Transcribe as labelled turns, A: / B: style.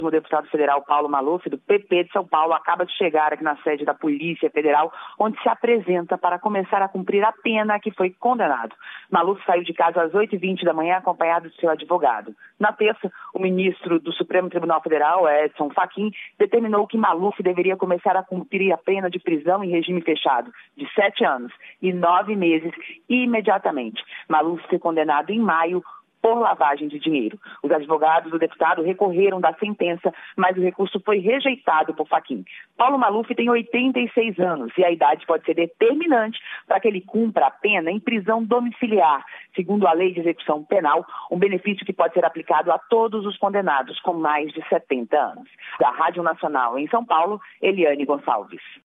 A: O deputado federal Paulo Maluf, do PP de São Paulo, acaba de chegar aqui na sede da Polícia Federal, onde se apresenta para começar a cumprir a pena que foi condenado. Maluf saiu de casa às 8h20 da manhã, acompanhado de seu advogado. Na terça, o ministro do Supremo Tribunal Federal, Edson Fachin, determinou que Maluf deveria começar a cumprir a pena de prisão em regime fechado de 7 anos e 9 meses imediatamente. Maluf foi condenado em maio por lavagem de dinheiro. Os advogados do deputado recorreram da sentença, mas o recurso foi rejeitado por Fachin. Paulo Maluf tem 86 anos e a idade pode ser determinante para que ele cumpra a pena em prisão domiciliar, segundo a Lei de Execução Penal, um benefício que pode ser aplicado a todos os condenados com mais de 70 anos. Da Rádio Nacional em São Paulo, Eliane Gonçalves.